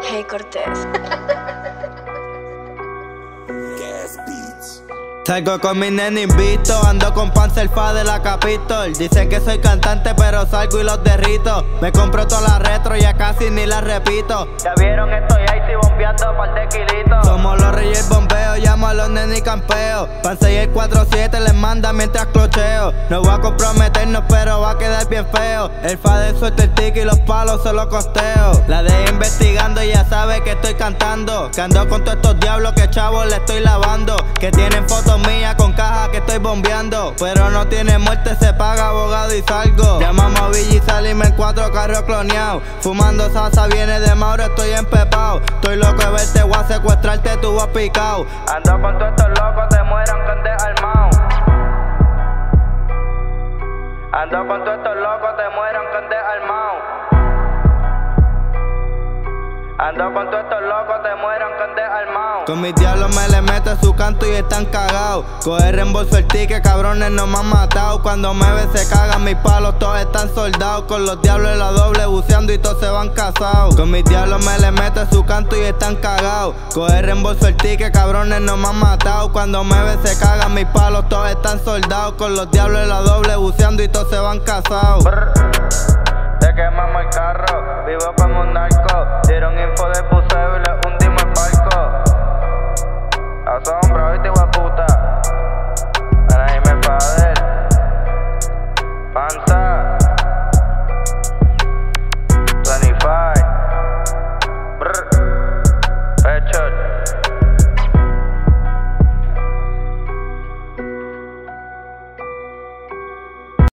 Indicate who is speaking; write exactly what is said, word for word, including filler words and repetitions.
Speaker 1: Hey Cortés.
Speaker 2: Salgo con mi nene invito, ando con Panzerfa de la Capitol. Dicen que soy cantante pero salgo y los derrito. Me compro todas las retro, ya casi ni las repito. Ya vieron, estoy ahí, estoy bombeando par de kilitos. Somos los reyes del bombeo, llamo a los nenes y campeo. Panzer y el cuatro siete les manda mientras clocheo. No voy a comprometernos pero va a quedar bien feo. El Fade suelta el tic y los palos se los costeo. La de investigando y ya sabe que estoy cantando. Que ando con todos estos diablos que chavos le estoy lavando. Que tienen fotos mía con caja que estoy bombeando, pero no tiene muerte, se paga abogado y salgo. Llamamos a Villa y salimos en cuatro carros cloneados. Fumando salsa, viene de Mauro, estoy empepado. Estoy loco de verte, voy a secuestrarte, tú vas picado. Ando con todos estos locos, te mueran con desarmado. Ando con todos estos locos, te mueran con desarmado. Ando con todos estos locos, te mueran con desarmado. Con mis diablos me le meto su canto y están cagados. Coge reembolso el ticket, cabrones no me han matado. Cuando me ven se cagan mis palos, todos están soldados. Con los diablos en la doble buceando y todos se van casados. Con mis diablos me le meto su canto y están cagados. Coge reembolso el ticket, cabrones no me han matado. Cuando me ven se cagan mis palos, todos están soldados. Con los diablos en la doble buceando y todos se van casados. Brr, te quemamos el carro, vivo como un narco. Dieron info de